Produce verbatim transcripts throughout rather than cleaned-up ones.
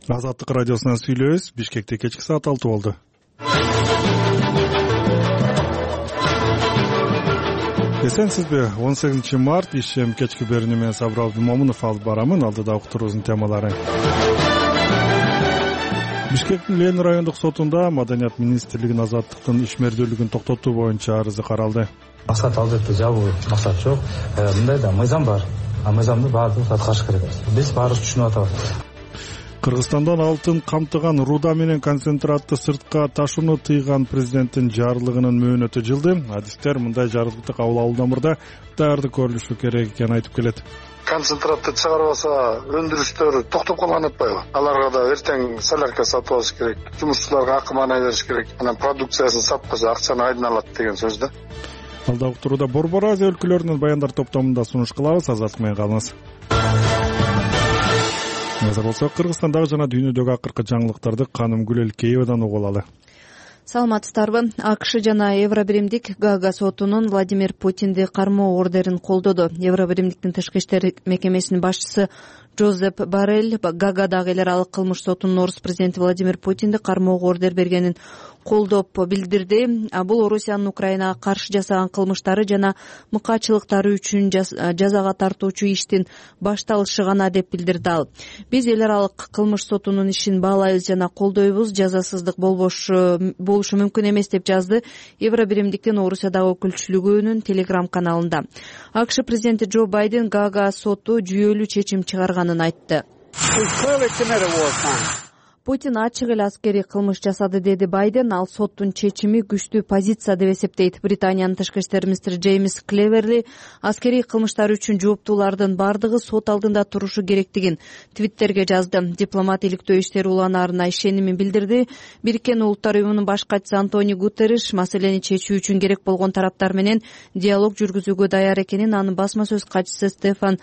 Азаттык радиосунан сүйлөбүз. Бишкекте кечки саат алты болду. Эсенсизби? он сегизинчи март ишем кечки берүүнү менен Сабыр Абдымомунов алып барамын. Алдыда уктуруубуздун темалары. Бишкектин Ленин райондук сотунда Маданият министрлигинин азаттыктын ишмердүүлүгүн токтотуу боюнча арызы каралды. Максат албетте жабуу максат жок. Мындай да мыйзам бар. А мыйзамды баардыгыбыз аткарыш керек. Биз баарыбыз түшүнүп атабыз. Кыргызстандан алтын камтыган руда менен концентратты сыртка ташууну тыйган президенттин жарлыгынын мөөнөтү жылды. Адистер мындай жарлыкты кабыл алуудан мурда даярдык көрүлүшү керек экенин айтып келет. Концентратты чыгарбаса өндүрүштөр токтоп калган атпайбы? Аларга да эртең солярка сатып алыш керек, жумушчуларга акы маана бериш керек. Анан продукциясын сатпаса акчаны айдын алат деген сөз да. Алда уктурууда Борбор Азия өлкөлөрүнүн баяндар топтомунда сунуш кылабыз. Азаттык менен калыңыз. Азыр болсо Кыргызстандагы жана дүйнөдөгү акыркы жаңылыктарды Каным Гүлелкеевадан угуп алалы. Саламатсыздарбы? АКШ жана Евробиримдик Гага сотунун Владимир Путинди кармоо ордерин колдоду. Евробиримдиктин тышкы иштер мекемесинин башчысы Жозеп Боррелл Гагадагы эл аралык кылмыш сотунун орус президенти Владимир Путинди кармоого ордер бергенин колдоп билдирди. Бул Орусиянын Украинага каршы жасаган кылмыштары жана мыкаачылыктары үчүн жазага тартуучу иштин башталышы гана деп билдирди ал. Биз эл аралык кылмыш сотунун ишин баалайбыз жана колдойбуз, жазасыздык болбошу болушу мүмкүн эмес деп жазды Евробиримдиктин Орусиядагы өкүлчүлүгүнүн Телеграм каналында. АКШ президенти Джо Байден Гага соту жүйөлүү чечим чыгарганын айтты. Путин ачык эле аскерий кылмыш жасады, деди Байден. Ал соттун чечими күчтүү позиция деп эсептейт. Британиянын тышкы иштер министри Джеймс Клеверли аскерий кылмыштар үчүн жооптуулардын бардыгы сот алдында турушу керектигин твиттерге жазды. Дипломат иликтөө иштери уланаарына ишенимин билдирди. Бириккен Улуттар уюмунун баш катчысы Антонио Гутерриш маселени чечүү үчүн керек болгон тараптар менен диалог жүргүзүүгө даяр экенин анын басма сөз катчысы Стефан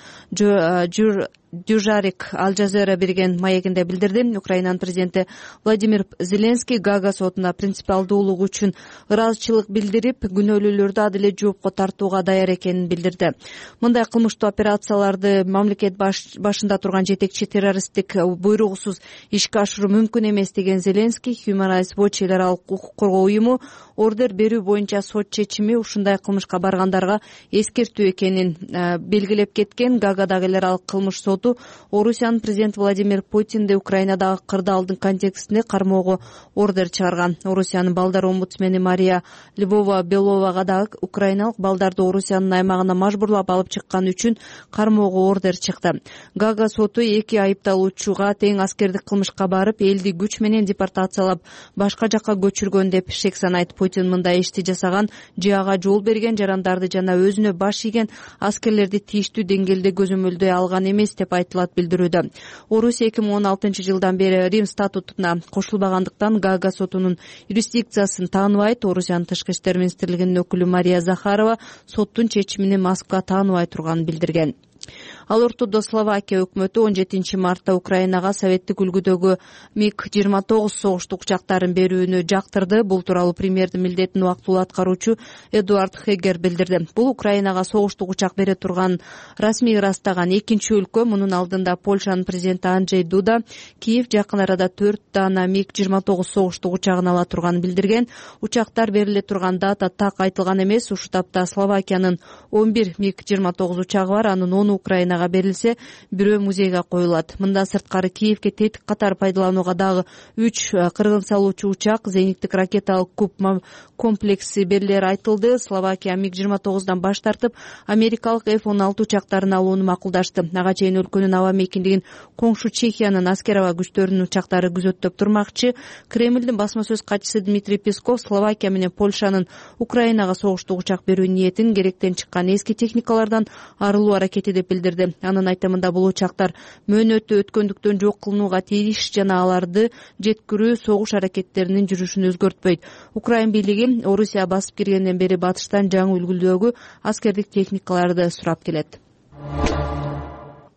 Жур Дюжарик Ал Жазера берген маегинде билдирди. Украинанын президенти Владимир Зеленский Гага сотуна принципиалдуулугу үчүн ыраазычылык билдирип, күнөөлүүлөрдү адилет жоопко тартууга даяр экенин билдирди. Мындай кылмыштуу операцияларды мамлекет башында турган жетекчи террористтик буйругусуз ишке ашыруу мүмкүн эмес деген Зеленский Human Rights Watch эл аралык укук коргоо уюму ордер берүү боюнча сот чечими ушундай кылмышка баргандарга эскертүү экенин белгилеп кеткен. Гагадагы эл аралык кылмыш соту Орусиянын президенти Владимир Путинди Украинадагы кырдаалдын контекстинде кармоого ордер чыгарган. Орусиянын балдар омбудсмени Мария Львова Беловага дагы украиналык балдарды Орусиянын аймагына мажбурлап алып чыккан үчүн кармоого ордер чыкты. Гага соту эки айыпталуучуга тең аскердик кылмышка барып, элди күч менен депортациялап башка жакка көчүргөн деп шек санайт. Путин мындай ишти жасаган, же ага жол берген жарандарды жана өзүнө баш ийген аскерлерди тийиштүү деңгээлде көзөмөлдөй алган эмес деп айтылат билдирүүдө. Орусия эки миң он алтынчы жылдан бери Рим статутуна кошулбагандыктан Гага сотунун юрисдикциясын тааныбайт. Орусиянын тышкы иштер министрлигинин өкүлү Мария Захарова соттун чечимини Москва тааныбай турганын билдирген. Ал ортодо Словакия өкмөтү он жетинчи мартта Украинага советтик үлгүдөгү миг жыйырма тогуз согуштук учактарын берүүнү жактырды. Бул тууралуу премьердин милдетин убактылуу аткаруучу Эдуард Хегер билдирди. Бул Украинага согуштук учак бере турган расмий ырастаган экинчи өлкө. Мунун алдында Польшанын президенти Анджей Дуда Киев жакын арада төрт дана миг жыйырма тогуз согуштук учагын ала турганын билдирген. Учактар бериле турган дата так айтылган эмес. Ушул тапта Словакиянын он бир миг жыйырма тогуз учагы бар. Анын ону Украинага берилсе, бирөө музейге коюлат. Мындан сырткары Киевге тетик катары пайдаланууга дагы үч кыргын салуучу учак, зениттик ракеталык куб комплекси берилери айтылды. Словакия миг жыйырма тогуздан баш тартып, америкалык эф он алты учактарын алууну макулдашты. Ага чейин өлкөнүн аба мейкиндигин коңшу Чехиянын аскер аба күчтөрүнүн учактары күзөттөп турмакчы. Кремлдин басма сөз катчысы Дмитрий Песков Словакия менен Польшанын Украинага согуштук учак берүү ниетин керектен чыккан эски техникалардан арылуу аракети деп билдирди. Анын айтымында бул учактар мөөнөтү өткөндүктөн жок кылынууга тийиш жана аларды жеткирүү согуш аракеттеринин жүрүшүн өзгөртпөйт. Украин бийлиги Орусия басып киргенден бери батыштан жаңы үлгүдөгү аскердик техникаларды сурап келет.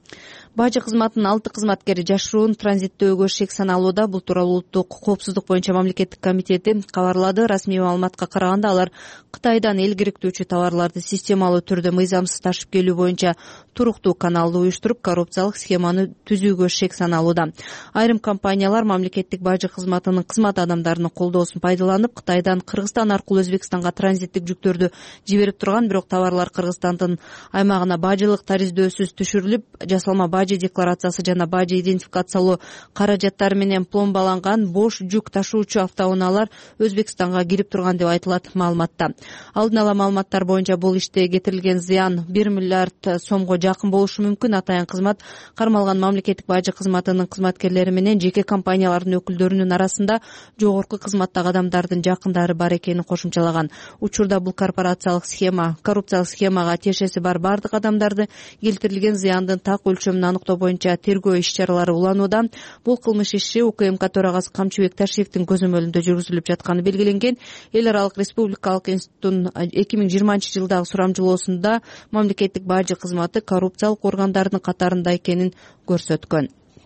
Бажы кызматынын алты кызматкери жашыруун транзиттөөгө шек саналууда. Бул тууралуу улуттук коопсуздук боюнча мамлекеттик комитети кабарлады. Расмий маалыматка караганда алар Кытайдан эл керектүүчү товарларды системалуу түрдө мыйзамсыз ташып келүү боюнча туруктуу каналды уюштуруп, коррупциялык схеманы түзүүгө шек саналууда. Айрым компаниялар мамлекеттик бажы кызматынын кызмат адамдарынын колдоосун пайдаланып, Кытайдан Кыргызстан аркылуу Өзбекстанга транзиттик жүктөрдү жиберип турган, бирок товарлар Кыргызстандын аймагына бажылык тариздөөсүз түшүрүлүп, жасалма бажы декларациясы жана бажы идентификациялоо каражаттары менен пломбаланган бош жүк ташуучу автоунаалар Өзбекстанга кирип турган деп айтылат маалыматта. Алдын ала маалыматтар боюнча бул иште кетирилген зыян бир миллиард сомго жакын болушу мүмкүн. Атайын кызмат кармалган мамлекеттик бажы кызматынын кызматкерлери менен жеке компаниялардын өкүлдөрүнүн арасында жогорку кызматтагы адамдардын жакындары бар экенин кошумчалаган. Учурда бул корпорациялык схема, коррупциялык схемага тиешеси бар бардык адамдарды келтирилген зыяндын так өлчөмүн аныктоо боюнча тергөө иш-чаралары уланууда. Бул кылмыш иши УКМК төрагасы Камчыбек Ташиевдин көзөмөлүндө жүргүзүлүп жатканы белгиленген. Эл аралык республикалык институттун эки миң жыйырманчы жылдагы сурамжылоосунда мамлекеттик бажы кызматы коррупциялык органдардын катарында экенин көрсөткөн.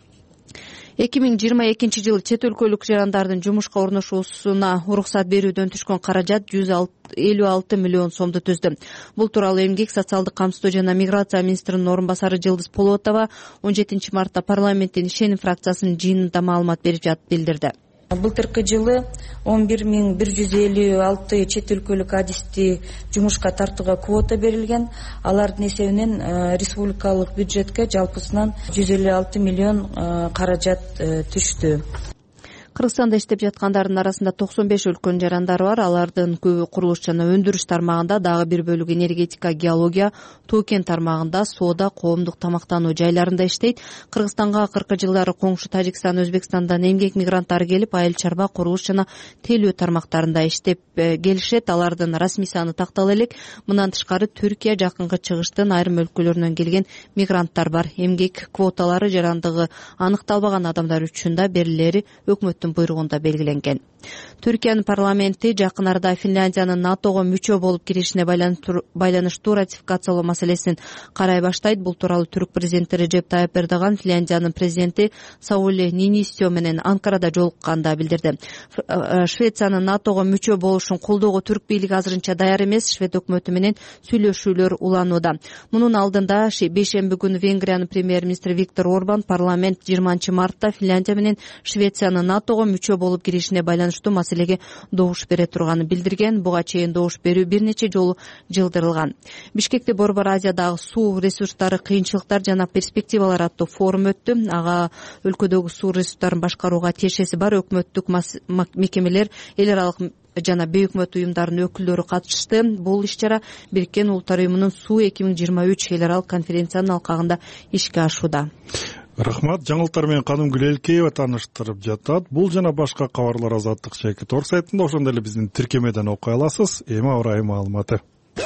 эки миң жыйырма экинчи жылы чет өлкөлүк жарандардын жумушка орношуусуна уруксат берүүдөн түшкөн каражат жүз элүү алты миллион сомду түздү. Бул тууралуу Эмгек, социалдык камсыздоо жана миграция министринин орун басары Жылдыз Полотова он жетинчи мартта парламенттин ишеним фракциясынын жыйынында маалымат берип жатып билдирди. Былтыркы жылы он бир миң бир жүз элүү алты чет өлкөлүк адисти жумушка тартууга квота берилген. Алардын эсебинен республикалык бюджетке жалпысынан жүз элүү алты миллион каражат түштү. Кыргызстанда иштеп жаткандардын арасында токсон беш өлкөнүн жарандары бар. Алардын көбү курулуш жана өндүрүш тармагында, дагы бир бөлүгү энергетика, геология, тоо-кен тармагында, соода, коомдук тамактануу жайларында иштейт. Кыргызстанга акыркы жылдары коңшу Тажикстан, Өзбекстандан эмгек мигранттары келип, айыл чарба, курулуш жана телөө тармактарында иштеп келишет. Алардын расмий саны тактала элек. Мындан тышкары Түркия, Жакынкы Чыгыштын айрым өлкөлөрүнөн келген мигранттар бар. Эмгек квоталары жарандыгы аныкталбаган адамдар үчүн да берилери өкмөт буйругунда белгиленген. Түркиянын парламенти жакын арада Финляндиянын НАТОго мүчө болуп киришине байланыштуу ратификациялоо маселесин карай баштайт. Бул тууралуу түрк президенти Режеп Тайып Эрдоган Финляндиянын президенти Саули Нинистё менен Анкарада жолукканда билдирди. Швециянын НАТОго мүчө болушун колдоого түрк бийлиги азырынча даяр эмес. Швед өкмөтү менен сүйлөшүүлөр уланууда. Мунун алдында бейшемби күнү Венгриянын премьер-министри Виктор Орбан парламент жыйырманчы мартта Финляндия менен Швециянын НАТОго мүчө болуп киришине байланыштуу маселеге добуш бере турганын билдирген. Буга чейин добуш берүү бир нече жолу жылдырылган. Бишкекте Борбор Азиядагы суу ресурстары, кыйынчылыктар жана перспективалар аттуу форум өттү. Ага өлкөдөгү суу ресурстарын башкарууга тиешеси бар өкмөттүк мекемелер, эл аралык жана бейөкмөт уюмдардын өкүлдөрү катышты. Бул иш-чара Бириккен Улуттар уюмунун Суу эки миң жыйырма үч эл аралык конференциянын алкагында ишке ашууда. Рахмат. Жаңылыктар менен Каным Гүлелкеева тааныштырып жатат. Бул жана башка кабарлар Азаттык Шайкет орг сайтында, ошондой эле биздин тиркемеден окуй аласыз. Эми аба ырайы маалыматы.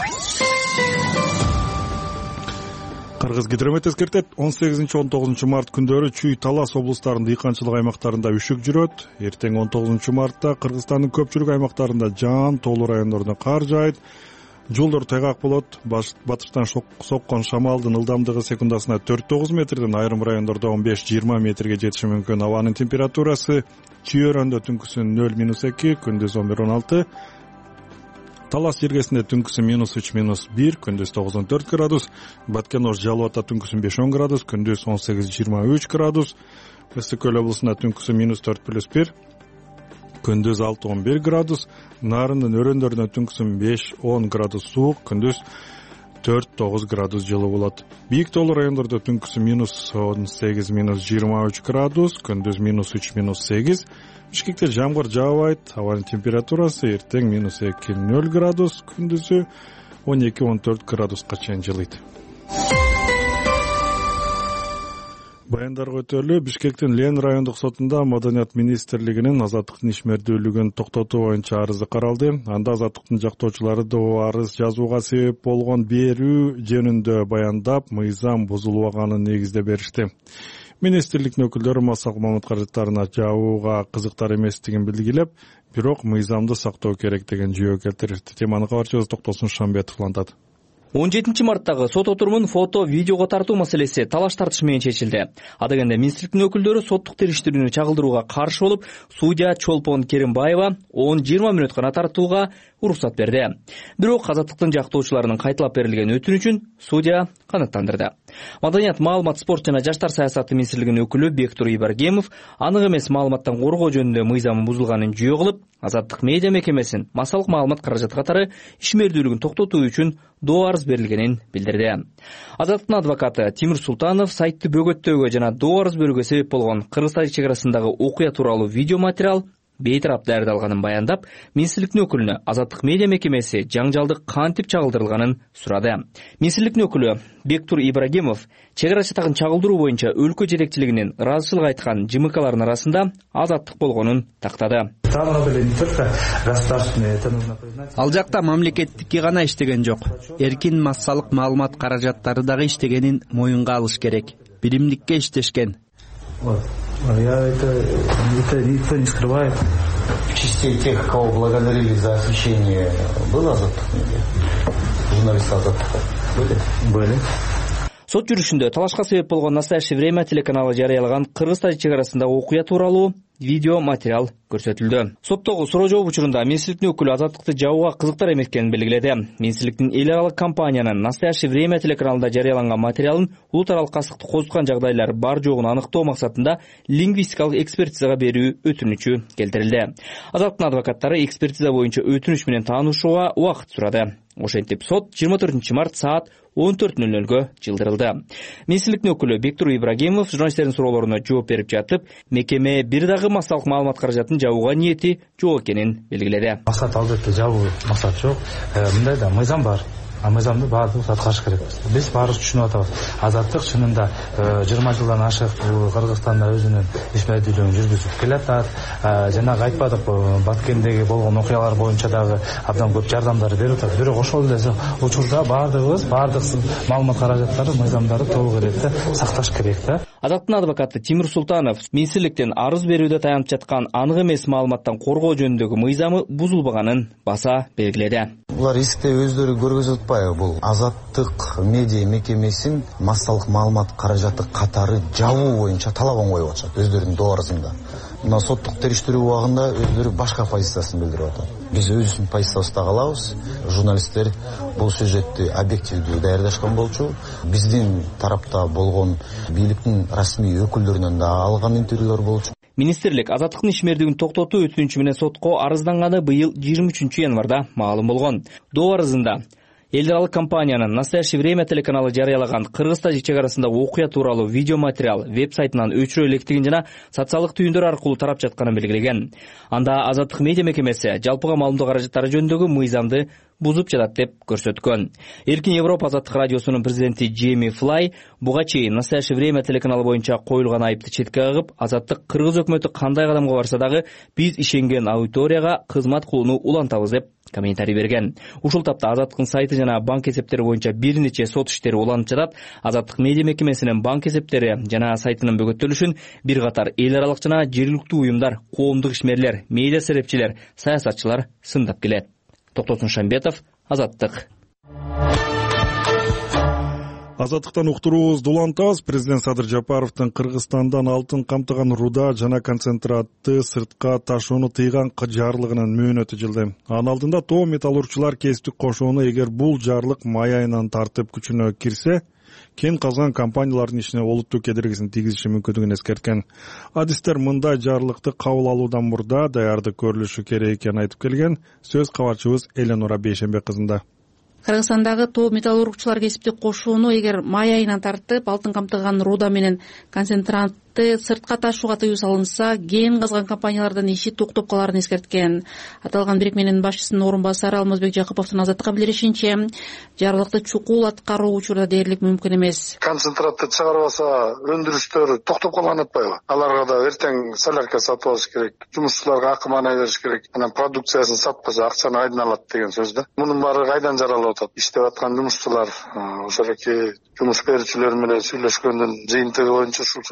Кыргызгидромет эскертет, он сегизинчи он тогузунчу март күндөрү Чүй, Талас облустарынын дыйканчылык аймактарында үшүк жүрөт. Эртең он тогузунчу мартта Кыргызстандын көпчүлүк аймактарында жаан, тоолуу райондордо кар жаайт. Жолдор тайгак болот. Батыштан соккон шамалдын ылдамдыгы секундасына төрт тогуз метрден, айрым райондордо он беш жыйырма метрге жетиши мүмкүн. Абанын температурасы Чүй өрөндө түнкүсүн нөл минус эки, күндүз он бир он алты. Талас жергесинде түнкүсү минус үч минус бир, күндүз тогуз он төрт градус. Баткен Ош Жалал Ата түнкүсүн беш он градус, күндүз он сегиз жыйырма үч градус. Ысык Көл облусунда түнкүсү минус төрт плюс бир, күндүз алты он бир градус. Нарындын өрөндөрүнө түнкүсүн беш он градус суук, күндүз төрт тогуз градус жылы болот. Бийик тоолуу райондордо түнкүсү минус он сегиз минус жыйырма үч градус, күндүз минус үч минус сегиз. Бишкекте жамгыр жаабайт. Абанын температурасы эртең минус эки нөл градус, күндүзү он эки он төрт градуска чейин жылыйт. Баяндарга өтөлү. Бишкектин Лен райондук сотунда Маданият министрлигинин азаттыктын ишмердүүлүгүн токтотуу боюнча арызы каралды. Анда азаттыктын жактоочулары да арыз жазууга себеп болгон берүү жөнүндө баяндап, мыйзам бузулбаганын негизде беришти. Министрликтин өкүлдөрү масак маалымат каражаттарына жабууга кызыктар эместигин билгилеп, бирок мыйзамды сактоо керек деген жүйө келтиришти. Теманы кабарчыбыз Токтосун Шамбетов улантат. он жетинчи марттагы сот отурумун фото, видеого тартуу маселеси талаш тартыш менен чечилди. Адегенде министрликтин өкүлдөрү соттук териштирүүнү чагылдырууга каршы болуп, судья Чолпон Керимбаева он жыйырма мүнөт гана тартууга уруксат берди. Бирок азаттыктын жактоочуларынын кайталап берилген өтүнүчүн судья канааттандырды. Маданият, маалымат, спорт жана жаштар саясаты министрлигинин өкүлү Бектур Ибрагимов анын эмес маалыматтан коргоо жөнүндө мыйзамы бузулганын жүйө кылып, Азаттык медиа мекемесин массалык маалымат каражаты катары ишмердүүлүгүн токтотуу үчүн доо арыз берилгенин билдирди. Азаттыктын адвокаты Тимир Султанов сайтты бөгөттөөгө жана доо арыз берүүгө себеп болгон Кыргыз-Тажик чек арасындагы окуя тууралуу видео материал бейтарап даярдалганын баяндап, министрликтин өкүлүнө Азаттык медиа мекемеси жаңжалдык кантип чагылдырылганын сурады. Министрликтин өкүлү Бектур Ибрагимов чек ара чатагын чагылдыруу боюнча өлкө жетекчилигинин ыраазычылык айткан жымыкалардын арасында азаттык болгонун тактады. Ал жакта мамлекеттикки гана иштеген жок, эркин массалык маалымат каражаттары дагы иштегенин моюнга алыш керек. Биримдикке иштешкен. Я это, это никто не скрывает. В части тех, кого благодарили за освещение, было Азаттык медиа? Журналисты Азаттыка были? Были. Сот жүрүшүндө талашка себеп болгон «Настоящее время» телеканалы жарыялаган Кыргыз-Тажик чек арасындагы окуя тууралуу видео материал көрсөтүлдү. Соттогу суроо жооп учурунда министрликтин өкүлү азаттыкты жабууга кызыктар эмес экенин белгиледи. Министрликтин эл аралык компаниянын «Настоящее время» телеканалында жарыяланган материалын улут аралык кастыкты козуткан жагдайлар бар жогун аныктоо максатында лингвистикалык экспертизага берүү өтүнүчү келтирилди. Азаттыктын адвокаттары экспертиза боюнча өтүнүч менен таанышууга убакыт сурады. Ошентип сот жыйырма төртүнчү март саат он төрт нөл нөлгө жылдырылды. Министрликтин өкүлү Бектур Ибрагимов журналисттердин суроолоруна жооп берип жатып, мекеме бир дагы массалык маалымат каражатын жабууга ниети жок экенин белгиледи. Максат албетте жабуу максат жок. Мындай да мыйзам бар. А мыйзамды баардыгыбыз аткарыш керек. Биз баарыбыз түшүнүп атабыз. Азаттык чынында жыйырма жылдан ашык Кыргызстанда өзүнүн ишмердүүлүгүн жүргүзүп келатат. Жана айтпадык, Баткендеги болгон окуялар боюнча дагы абдан көп жардамдар берип атат. Бирок ошол эле учурда баардыгыбыз баардык маалымат каражаттары, мыйзамдарды толук иретте сакташ керек да. Азаттыктын адвокаты Тимир Султанов министрликтен арыз берүүдө таянып жаткан анык эмес маалыматтан коргоо жөнүндөгү мыйзамы бузулбаганын баса белгиледи. Булар эсикте өздөрү көргөзүп атпайбы? Бул Азаттык медиа мекемесин массалык маалымат каражаты катары жабуу боюнча талабын коюп атышат өздөрүнүн доо арызында. Мына соттук териштирүү убагында өздөрү башка позициясын билдирип атат. Биз өзүбүздүн позициябызды калабыз. Журналисттер бул сюжетти объективдүү даярдашкан болчу. Биздин тарапта болгон бийликтин расмий өкүлдөрүнөн да алган интервьюлөр болчу. Министрлик азаттыктын ишмердүүлүгүн токтотуу өтүнүчү менен сотко арызданганы быйыл жыйырма үчүнчү январда маалым болгон. Доо арызында эл аралык компаниянын «Настоящее время» телеканалы жарыялаган Кыргыз-Тажик чек арасындагы окуя тууралуу видео материал веб сайтынан өчүрө электигин жана социалдык түйүндөр аркылуу тарап жатканын белгилеген. Анда Азаттык медиа мекемеси жалпыга маалымдоо каражаттары жөнүндөгү мыйзамды бузуп жатат деп көрсөткөн. Эркин Европа азаттык радиосунун президенти Джейми Флай буга чейин «Настоящее время» телеканалы боюнча коюлган айыпты четке кагып, азаттык Кыргыз өкмөтү кандай кадамга барса дагы биз ишенген аудиторияга кызмат кылууну улантабыз деп комментарий берген. Ушул тапта азаттыктын сайты жана банк эсептери боюнча бир нече сот иштери уланып жатат. Азаттык медиа мекемесинин банк эсептери жана сайтынын бөгөттөлүшүн бир катар эл аралык жана жергиликтүү уюмдар, коомдук ишмерлер, медиа серепчилер, саясатчылар сындап келет. Токтосун Шамбетов, Азаттык. Азаттыктан уктуруубузду улантабыз. Президент Садыр Жапаровдун Кыргызстандан алтын камтыган руда жана концентратты сыртка ташууну тыйган жарлыгынын мөөнөтү жылды. Анын алдында тоо металлургчулар кесиптик кошууну эгер бул жарлык май айынан тартып күчүнө кирсе, кен казган компаниялардын ишине олуттуу кедергисин тийгизиши мүмкүндүгүн эскерткен. Адистер мындай жарлыкты кабыл алуудан мурда даярдык көрүлүшү керек экенин айтып келген. Сөз кабарчыбыз Эленора Бейшембек кызында. Кыргызстандагы тоо металлургчулар кесиптик кошууну эгер май айынан тартып алтын камтыган руда менен концентратты сыртка ташууга тыюу салынса, кен казган компаниялардын иши токтоп каларын эскерткен. Аталган бирикменин башчысынын орун басары Алмазбек Жакыповдун Азаттыкка билдиришинче, жарлыкты чукул аткаруу учурда дээрлик мүмкүн эмес. Концентратты чыгарбаса, өндүрүштөр токтоп калган атпайбы? Аларга да эртең солярка сатып алыш керек, жумушчуларга акы маанай бериш керек. Анан продукциясын сатпаса акчаны айдын алат деген сөз да. Мунун баары кайдан жаралып атат? Иштеп аткан жумушчулар, ошоки жумуш берүүчүлөр менен сүйлөшкөндүн жыйынтыгы боюнча ушул сөздөр.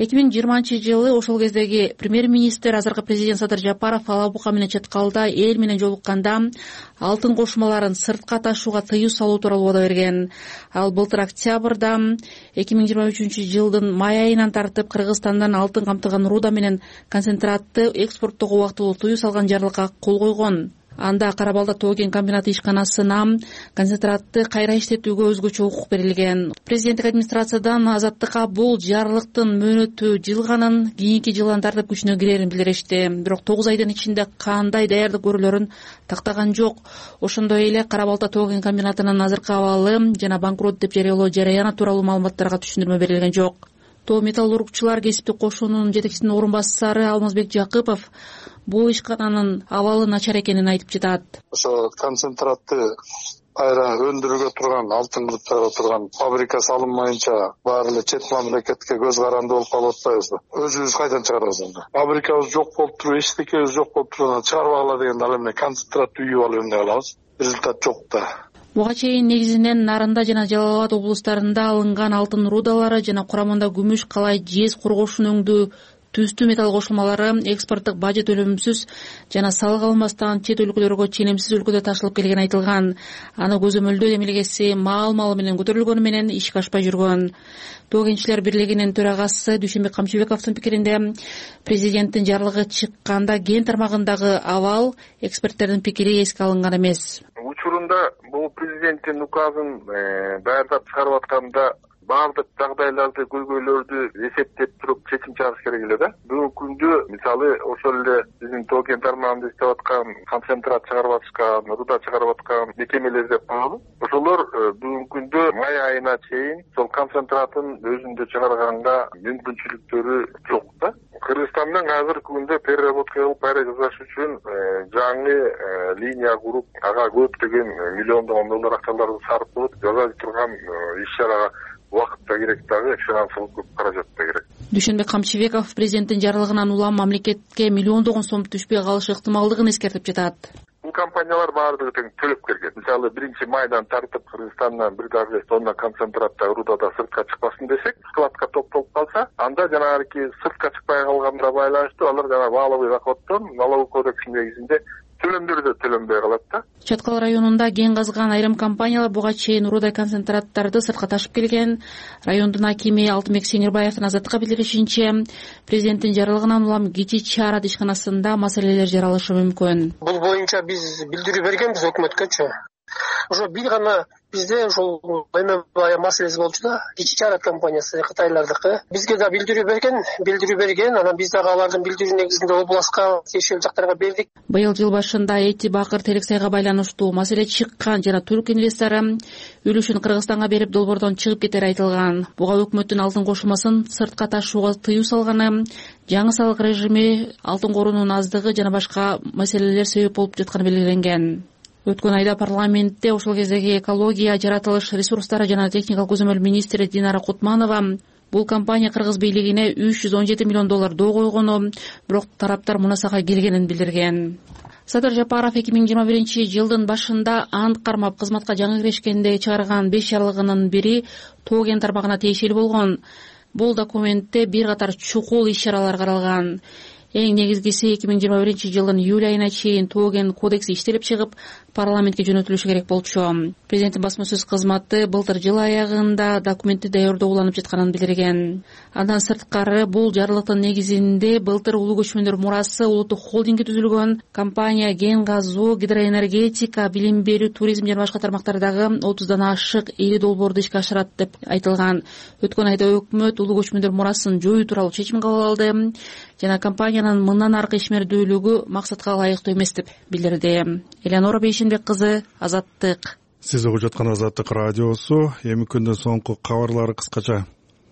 эки миң жыйырманчы жылы ошол кездеги премьер-министр, азыркы президент Садыр Жапаров Ала Бука менен чаткалда эл менен жолукканда алтын кошмаларын сыртка ташууга тыюу салуу тууралуу убада берген. Ал былтыр октябрда эки миң жыйырма үчүнчү жылдын май айынан тартып Кыргызстандан алтын камтыган руда менен концентратты экспорттоого убактылуу тыюу салган жарлыкка кол койгон. Анда Кара Балда тоо кен комбинаты ишканасына концентратты кайра иштетүүгө өзгөчө укук берилген. Президенттик администрациядан Азаттыкка бул жарлыктын мөөнөтү жылганын, кийинки жылдан тартып күчүнө кирерин билдиришти. Бирок тогуз айдын ичинде кандай даярдык көрүүлөрүн тактаган жок. Ошондой эле Кара Балда тоо кен комбинатынын азыркы абалы жана банкрот деп жарыялоо жараяны тууралуу маалыматтарга түшүндүрмө берилген жок. Тоо металлургчулар кесиптик кошуунун жетекчисинин орун басары Алмазбек Жакыпов бул ишкананын абалы начар экенин айтып жатат. Ошо концентратты кайра өндүрүүгө турган, алтын кылып турган фабрика салынмайынча баары эле чет мамлекетке көз каранды болуп калып атпайбызбы? Өзүбүз кайдан чыгарабыз анда? Фабрикабыз жок болуп туруп, эчтекебиз жок болуп туруп, чыгарбагыла дегенде ал эмне концентрат үйүп алып эмне кылабыз? Результат жок да. Буга чейин негизинен Нарында жана Жалал Абад облустарында алынган алтын рудалары жана курамында күмүш, калай, жез, коргошун өңдүү түстүү металл кошулмалары экспорттук бажы төлөмсүз жана салык алмастан чет өлкөлөргө ченемсиз өлкөдө ташылып келгени айтылган. Аны көзөмөлдөө демилгеси маал-маалы менен көтөрүлгөнү менен ишке ашпай жүргөн. Тоо кенчилер бирлигинин төрагасы Дүйшөнбек Камчыбековдун пикиринде президенттин жарлыгы чыкканда кен тармагындагы абал эксперттердин пикири эске алынган эмес. Учурунда бул президенттин указын даярдап чыгарып атканда баардык жагдайларды, көйгөйлөрдү эсептеп туруп чечим чыгарыш керек эле да. Бүгүнкү күндө мисалы ошол эле биздин тоо кен тармагында иштеп аткан, концентрат чыгарып атышкан, руда чыгарып аткан мекемелер деп коелу. Ошолор бүгүнкү күндө май айына чейин сол концентратын өзүндө чыгарганга мүмкүнчүлүктөрү жок да. Кыргызстандан азыркы күндө переработка кылып кайра жасаш үчүн жаңы линия куруп, ага көптөгөн миллиондогон доллар акчаларды сарптап жасап турган иш-чарага убакыт да керек дагы, финансылык көп каражат да керек. Дүйшөнбек Камчыбеков президенттин жарлыгынан улам мамлекетке миллиондогон сом түшпөй калышы ыктымалдыгын эскертип жатат. Бул компаниялар баардыгы тең төлөп келген. Мисалы биринчи майдан тартып Кыргызстандан бир да беш тонна концентратта рудада сыртка чыкпасын десек, складка топтолуп калса, анда жанагы сыртка чыкпай калганына байланыштуу алар жана баалуу доходдон налог кодексинин негизинде төлөмдөрдө төлөнбөй калат да. Чаткал районунда кен казган айрым компаниялар буга чейин руда концентраттарды сыртка ташып келген. Райондун акими Алтынбек Сеңирбаевдин Азаттыкка билдиришинче, президенттин жарлыгынан улам Кичи Чаарат ишканасында маселелер жаралышы мүмкүн. Бул боюнча биз билдирүү бергенбиз өкмөткөчү. Ошо бир гана бизде ошол эме маселеси болчу да, Кичи Чаарат компаниясы кытайлардыкы. Бизге да билдирүү берген, билдирүү берген, анан биз дагы алардын билдирүү негизинде областка, тиешелүү жактарга бердик. Быйыл жыл башында Эти Бакыр Терексайга байланыштуу маселе чыккан жана түрк инвесторлору үлүшүн Кыргызстанга берип долбоордон чыгып кетери айтылган. Буга өкмөттүн алтын кошулмасын сыртка ташууга тыюу салганы, жаңы салык режими, алтын корунун аздыгы жана башка маселелер себеп болуп жатканы белгиленген. Өткөн айда парламентте ошол кездеги экология, жаратылыш ресурстары жана техникалык көзөмөл министри Динара Кутманова бул компания кыргыз бийлигине үч жүз он жети миллион доллар доо койгону, бирок тараптар мунасага келгенин билдирген. Садыр Жапаров эки миң жыйырма биринчи жылдын башында ант кармап кызматка жаңы киришкенде чыгарган беш жарлыгынын бири тоо кен тармагына тиешелүү болгон. Бул документте бир катар чукул иш-чаралар каралган. Эң негизгиси эки миң жыйырма биринчи жылдын июль айына чейин тоо кен кодекси иштелип чыгып, парламентке жөнөтүлүшү керек болчу. Президенттин басма сөз кызматы былтыр жыл аягында документти даярдоо уланып жатканын билдирген. Андан сырткары бул жарлыктын негизинде былтыр улуу көчмөндөр мурасы улуттук холдинги түзүлгөн. Компания кен казуу, гидроэнергетика, билим берүү, туризм жана башка тармактардагы отуздан ашык ири долбоорду ишке ашырат деп айтылган. Өткөн айда өкмөт улуу көчмөндөр мурасын жоюу тууралуу чечим кабыл алды жана компаниянын мындан аркы ишмердүүлүгү максатка ылайыктуу эмес деп билдирди. Элеонора Бейшенбек кызы, Азаттык. Сиз угуп жаткан Азаттык радиосу. Эми күндүн соңку кабарлары кыскача.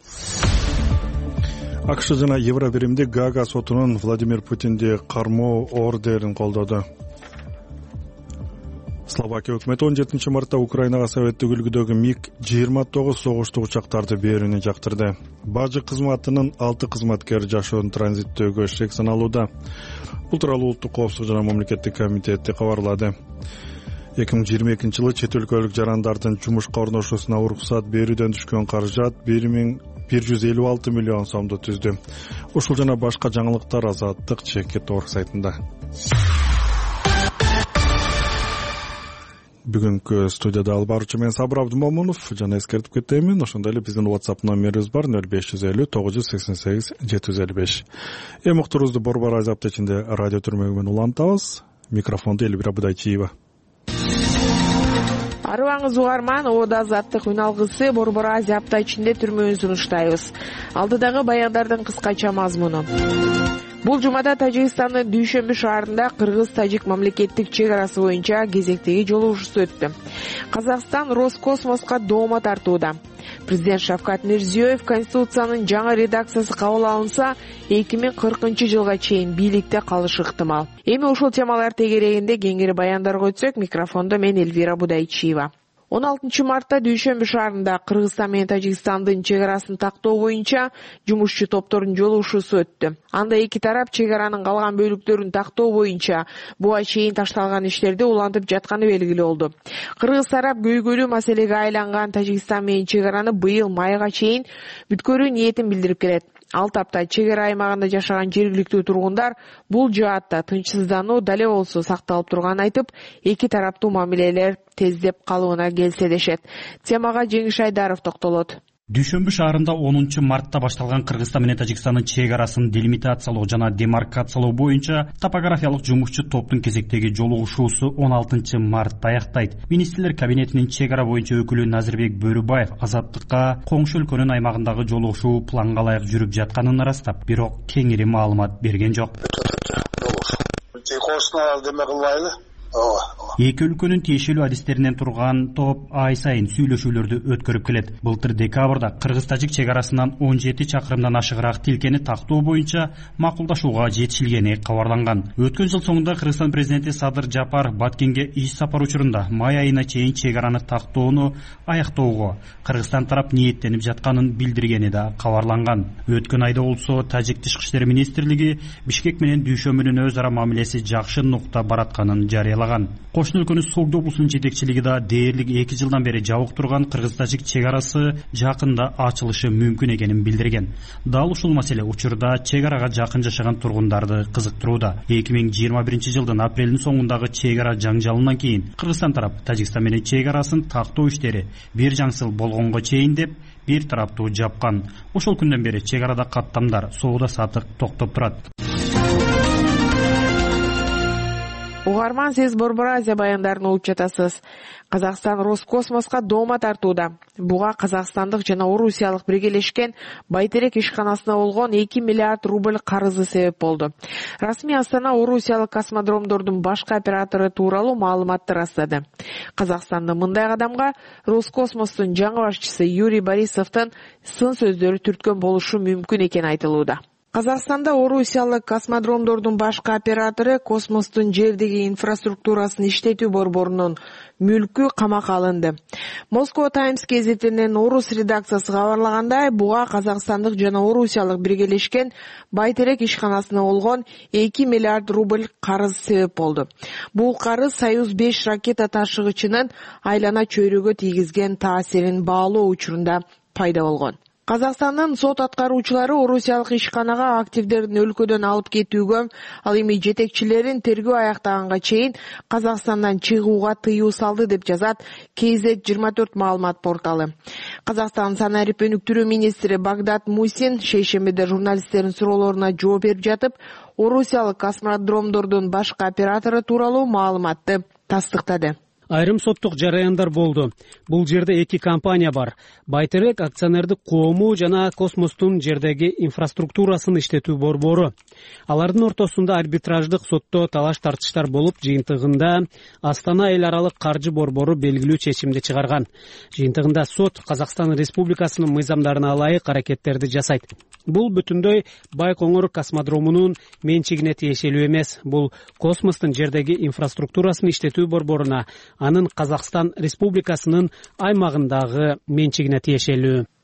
АКШ жана Евробиримдик Гага сотунун Владимир Путинди кармоо ордерин колдоду. Словакия өкмөтү он жетинчи мартта Украинага советтик үлгүдөгү миг жыйырма тогуз согуштук учактарды берүүнү жактырды. Бажы кызматынын алты кызматкери жашоонун транзиттөөгө шек саналууда. Бул тууралуу Улуттук коопсуздук жана мамлекеттик комитети кабарлады. эки миң жыйырма экинчи жылы чет өлкөлүк жарандардын жумушка орношуусуна уруксат берүүдөн түшкөн каражат бир миң бир жүз элүү алты миллион сомду түздү. Ушул жана башка жаңылыктар Азаттык Чекит орг сайтында. Бүгүнкү студияда алып баруучу мен Сабыр Абдымомунов жана эскертип кетемин, ошондой эле биздин WhatsApp номерибиз бар нөл беш жүз элүү тогуз жүз сексен сегиз жети жүз элүү беш. Эми уктуруубузду Борбор Азия аптечинде радио түрмөгү менен улантабыз. Микрофонду Элвира Будайчиева. Арыбаңыз угарман, Оода Азаттык үн алгысы Борбор Азия апта ичинде түрмөгүн сунуштайбыз. Алдыдагы баяндардын кыскача мазмуну. Бул жумада Тажикстандын Дүйшөмбү шаарында кыргыз-тажик мамлекеттик чек арасы боюнча кезектеги жолугушуу өттү. Казакстан Роскосмоско доoma тартууда. Президент Шавкат Мирзиёев Конституциянын жаңы редакциясы кабыл алынса, эки миң кыркынчы жылга чейин бийликте калышы ыктымал. Эми ушул темалар тегерегинде кеңири баяндарга өтсөк, микрофондо мен Элвира Будайчиева. он алтынчы мартта Дүйшөмбү шаарында Кыргызстан менен Тажикстандын чек арасын тактоо боюнча жумушчу топтордун жолугушуусу өттү. Анда эки тарап чек аранын калган бөлүктөрүн тактоо боюнча буга чейин ташталган иштерди улантып жатканы белгилүү болду. Кыргыз тарап көйгөйлүү маселеге айланган Тажикстан менен чек араны быйыл майга чейин бүткөрүү ниетин билдирип келет. Ал тапта чек ара аймагында жашаган жергиликтүү тургундар бул жаатта тынчсыздануу дале болсо сакталып турганын айтып, эки тараптуу мамилелер тездеп калууна келисе. Темага Жеңиш Айдаров токтолот. Дүйшөмбү шаарында онунчу мартта башталган Кыргызстан менен Тажикстандын чек арасын делимитациялоо жана демаркациялоо боюнча топографиялык жумушчу топтун кезектеги жолугушуусу он алтынчы мартта аяктайт. Министрлер кабинетинин чек ара боюнча өкүлү Назирбек Бөрүбаев Азаттыкка коңшу өлкөнүн аймагындагы жолугушуу планга ылайык жүрүп жатканын ырастап, бирок кеңири маалымат берген жок. Эки өлкөнүн тиешелүү адистеринен турган топ ай сайын сүйлөшүүлөрдү өткөрүп келет. Былтыр декабрда Кыргыз-тажик чек арасынан он жети чакырымдан ашыгыраак тилкени тактоо боюнча макулдашууга жетишилгени кабарланган. Өткөн жыл соңунда Кыргызстан президенти Садыр Жапаров Баткенге иш сапар учурунда май айына чейин чек араны тактоону аяктоого Кыргызстан тарап ниеттенип жатканын билдиргени да кабарланган. Өткөн айда болсо Тажик тышкы иштер министрлиги Бишкек менен Дүйшөмбүнүн өз ара мамилеси жакшы нукта баратканын жарыялаган. Кошуна өлкөнүн Согду облусунун жетекчилиги да дээрлик эки жылдан бери жабык турган Кыргыз-тажик чек арасы жакында ачылышы мүмкүн экенин билдирген. Дал ушул маселе учурда чек арага жакын жашаган тургундарды кызыктырууда. эки миң жыйырма биринчи жылдын апрелдин соңундагы чек ара жаңжалынан кийин Кыргызстан тарап Тажикстан менен чек арасын тактоо иштери бир жаңсыл болгонго чейин деп бир тараптуу жапкан. Ошол күндөн бери чек арада каттамдар, соода сатык токтоп турат. Угарман, сиз Борбор Азия баяндарын угуп жатасыз. Казакстан Роскосмоско доoma тартууда. Буга казакстандык жана орусиялык биргелешкен байтерек ишканасына болгон эки миллиард рубль карызы себеп болду. Расмий Астана орусиялык космодромдордун башкы оператору тууралуу маалыматты ырастады. Казакстандын мындай кадамга Роскосмостун жаңы башчысы Юрий Борисовдун сын сөздөрү түрткөн болушу мүмкүн экени айтылууда. Казакстанда орусиялык космодромдордун башкы оператору космостун жердеги инфраструктурасын иштетүү борборунун мүлкү камакка алынды. Москва Таймс гезитинин орус редакциясы кабарлагандай, буга казакстандык жана орусиялык биргелешкен байтерек ишканасына болгон эки миллиард рубль карыз себеп болду. Бул карыз Союз беш ракета ташыгычынын айлана чөйрөгө тийгизген таасирин баалоо учурунда пайда болгон. Казакстандын сот аткаруучулары орусиялык ишканага активдердин өлкөдөн алып кетүүгө, ал эми жетекчилерин тергөө аяктаганга чейин Казакстандан чыгууга тыюу салды деп жазат кей зет жыйырма төрт маалымат порталы. Казакстан санарип өнүктүрүү министри Багдат Мусин шейшембиде журналисттердин суроолоруна жооп берип жатып, орусиялык космодромдордун башкы оператору тууралуу маалыматты тастыктады. Айрым соттук жараяндар болду. Бул жерде эки компания бар. Байтерек акционердик коому жана космостун жердеги инфраструктурасын иштетүү борбору. Алардын ортосунда арбитраждык сотто талаш тартыштар болуп, жыйынтыгында Астана эл аралык каржы борбору белгилүү чечимди чыгарган. Жыйынтыгында сот Казакстан Республикасынын мыйзамдарына ылайык аракеттерди жасайт. Бул бүтүндөй Байкоңур космодромунун менчигине тиешелүү эмес. Бул космостун жердеги инфраструктурасын иштетүү борборуна, анын Казакстан Республикасынын аймагындагы менчигине тиешелүү.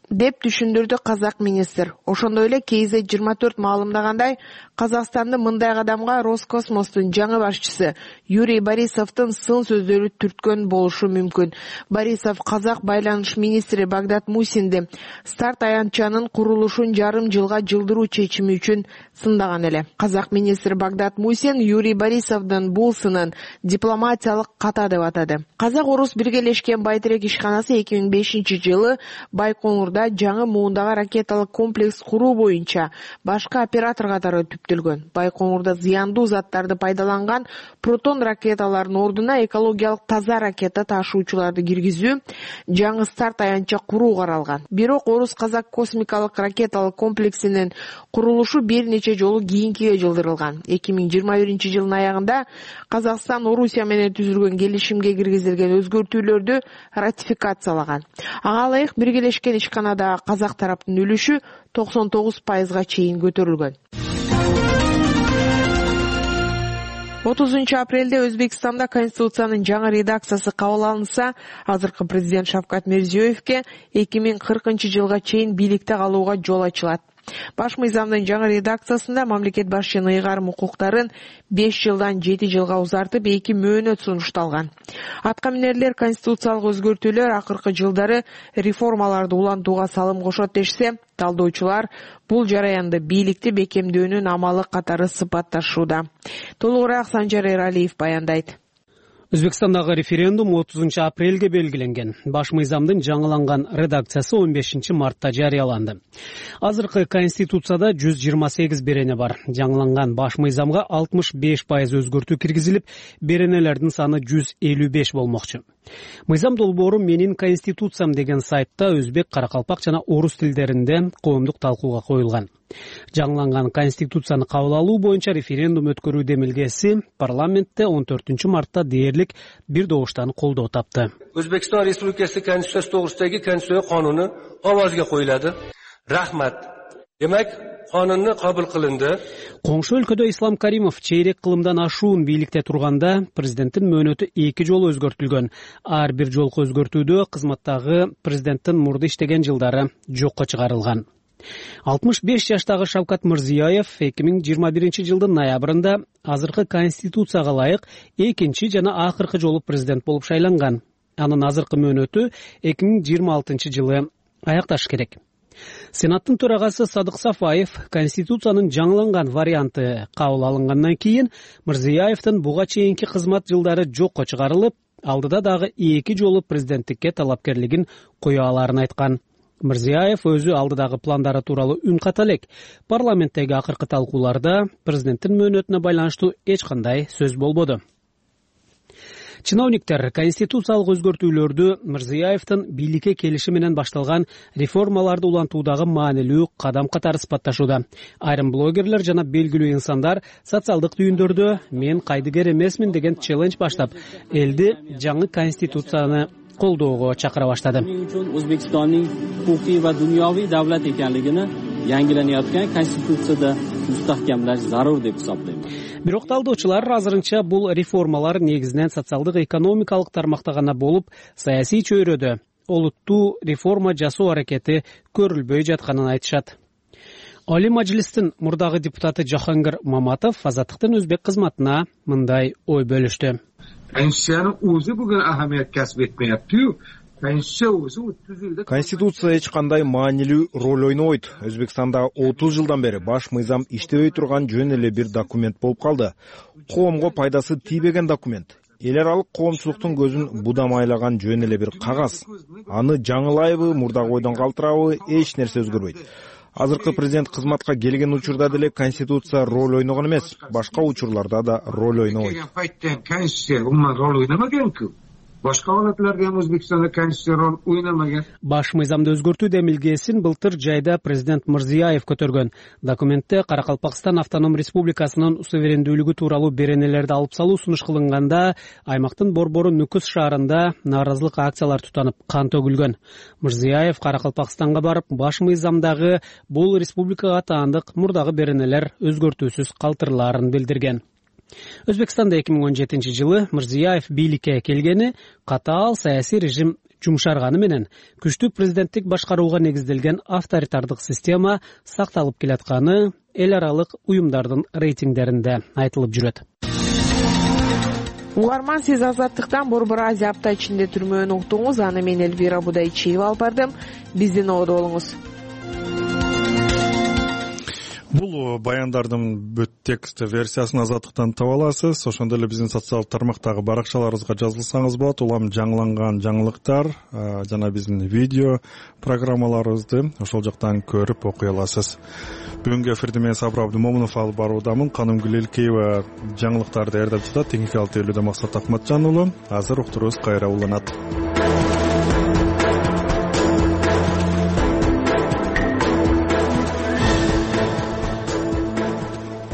деп түшүндүрдү казак министр. Ошондой эле кей зет жыйырма төрт маалымдагандай, Казакстанды мындай кадамга Роскосмостун жаңы башчысы Юрий Борисовдун сын сөздөрү түрткөн болушу мүмкүн. Борисов казак байланыш министри Багдат Мусинди старт аянтчанын курулушун жарым жылга жылдыруу чечими үчүн сындаган эле. Казак министр Багдат Мусин Юрий Борисовдун бул сынын дипломатиялык ката деп атады. Казак-орус биргелешкен Байтерек ишканасы эки миң бешинчи жылы Байкоңурда жаңы муундагы ракеталык комплекс куруу боюнча башкы оператор катары түптөлгөн. Байкоңурда зыяндуу заттарды пайдаланган протон ракеталардын ордуна экологиялык таза ракета ташуучуларды киргизүү, жаңы старт аянтча куруу каралган. Бирок орус-казак космикалык ракеталык комплексинин курулушу бир нече жолу кийинкиге жылдырылган. эки миң жыйырма биринчи жылдын аягында Казакстан Орусия менен түзүлгөн келишимге киргизилген өзгөртүүлөрдү ратификациялаган. Ага ылайык биргелешкен ишканадагы казак тараптын үлүшү токсон тогуз пайызга чейин көтөрүлгөн. отузунчу апрелде Өзбекстанда Конституциянын жаңы редакциясы кабыл алынса, азыркы президент Шавкат Мирзиёевке эки миң кыркынчы жылга чейин бийликте калууга жол ачылат. Баш мыйзамдын жаңы редакциясында мамлекет башчынын ыйгарым укуктарын беш жылдан жети жылга узартып, эки мөөнөт сунушталган. Атка минерлер конституциялык өзгөртүүлөр акыркы жылдары реформаларды улантууга салым кошот дешсе, талдоочулар бул жараянды бийликти бекемдөөнүн амалы катары сыпатташууда. Толугураак Санжар Эралиев баяндайт. Өзбекстандагы референдум отузунчу апрелге белгиленген. Баш мыйзамдын жаңыланган редакциясы он бешинчи мартта жарыяланды. Азыркы конституцияда жүз жыйырма сегиз берене бар. Жаңыланган баш мыйзамга алтымыш беш пайыз өзгөртүү киргизилип, беренелердин саны жүз элүү беш болмокчу. Мыйзам долбоору менин конституциям деген сайтта өзбек, каракалпак жана орус тилдеринде коомдук талкууга коюлган. Жаңыланган конституцияны кабыл алуу боюнча референдум өткөрүү демилгеси парламентте он төртүнчү мартта дээрлик бир добуштан колдоо тапты. Өзбекстан Республикасы Конституциясы тогрусудагы Конституция кануну овозго коюлады. Рахмат. Демек, канунну кабыл кылынды. Коңшу өлкөдө Ислам Каримов чейрек кылымдан ашуун бийликте турганда президенттин мөөнөтү эки жолу өзгөртүлгөн. Ар бир жолку өзгөртүүдө кызматтагы президенттин мурда иштеген жылдары жокко чыгарылган. алтымыш беш жаштагы Шавкат Мирзиёев эки миң жыйырма биринчи жылдын ноябрында азыркы конституцияга ылайык экинчи жана акыркы жолу президент болуп шайланган. Анын азыркы мөөнөтү эки миң жыйырма алтынчы жылы аякташ керек. Сенаттын төрагасы Садык Сафаев конституциянын жаңыланган варианты кабыл алынгандан кийин Мирзиёевдин буга чейинки кызмат жылдары жокко чыгарылып, алдыда дагы эки жолу президенттикке талапкерлигин кое аларын айткан. Мирзиёев өзү алдыдагы пландары тууралуу үн ката элек. Парламенттеги акыркы талкууларда президенттин мөөнөтүнө байланыштуу эч кандай сөз болбоду. Чиновниктер конституциялык өзгөртүүлөрдү Мирзиёевдин бийликке келиши менен башталган реформаларды улантуудагы маанилүү кадам катары сыпатташууда. Айрым блогерлер жана белгилүү инсандар социалдык түйүндөрдө мен кайдыгер эмесмин деген челлендж баштап, элди жаңы конституцияны колдоого чакыра баштады. O'zbekistonning huquqiy va dunyoviy davlat ekanligini yangilanayotgan konstitutsiyada mustahkamlash zarur deb hisoblayman. Бирок талдоочулар азырынча бул реформалар негизинен социалдык экономикалык тармакта гана болуп, саясий чөйрөдө олуттуу реформа жасоо аракети көрүлбөй жатканын айтышат. Али Мажлистин мурдагы депутаты Жахангир Маматов Азаттыктын өзбек кызматына мындай ой бөлүштү. Конституциянын өзү бүгүн ахамият касып этмейатты. Конституция эч кандай маанилүү роль ойнобойт. Өзбекстанда отуз жылдан бери баш мыйзам иштебей турган жөн эле бир документ болуп калды. Коомго пайдасы тийбеген документ. Эл аралык коомчулуктун көзүн будамайлаган жөн эле бир кагаз. Аны жаңылайбы, мурдагы ойдон калтырабы, эч нерсе өзгөрбөйт. Азыркы президент кызматка келген учурда деле конституция роль ойногон эмес, башка учурларда да роль ойнобойт. Конституция умма роль ойномаган-ку. Башка халатларда Өзбекстанда конституция роль ойномаган. Баш мыйзамды өзгөртүү демилгесин былтыр жайда президент Мирзиёев көтөргөн. Документте Каракалпакстан автоном республикасынын суверендүүлүгү тууралуу беренелерди алып салуу сунуш кылынганда, аймактын борбору Нүкүс шаарында нааразылык акциялар тутанып, кан төгүлгөн. Мирзиёев Каракалпакстанга барып, баш мыйзамдагы бул республикага таандык мурдагы беренелер өзгөртүүсүз калтырылаарын билдирген. Өзбекстанда эки миң он жетинчи жылы Мирзиёев бийликке келгени катаал саясий режим жумшарганы менен күчтүү президенттик башкарууга негизделген авторитардык система сакталып келатканы эл аралык уюмдардын рейтингдеринде айтылып жүрөт. Угарман, сиз Азаттыктан Борбор Азия апта ичинде түрмөөнү уктуңуз. Аны мен Элвира Будайчиева алып бардым. Биздин ободо болуңуз. Бул баяндардын бүт текст версиясын Азаттыктан таба аласыз. Ошондой эле биздин социалдык тармактагы баракчаларыбызга жазылсаңыз болот. Улам жаңыланган жаңылыктар жана биздин видео программаларыбызды ошол жактан көрүп окуй аласыз. Бүгүнкү эфирди мен Сабыр Абдымомунов алып баруудамын. Канымгүл Элкеева жаңылыктарды ээрдеп жатат. Техникалык тейлөөдө Максат Акматжан уулу. Азыр уктуруубуз кайра уланат.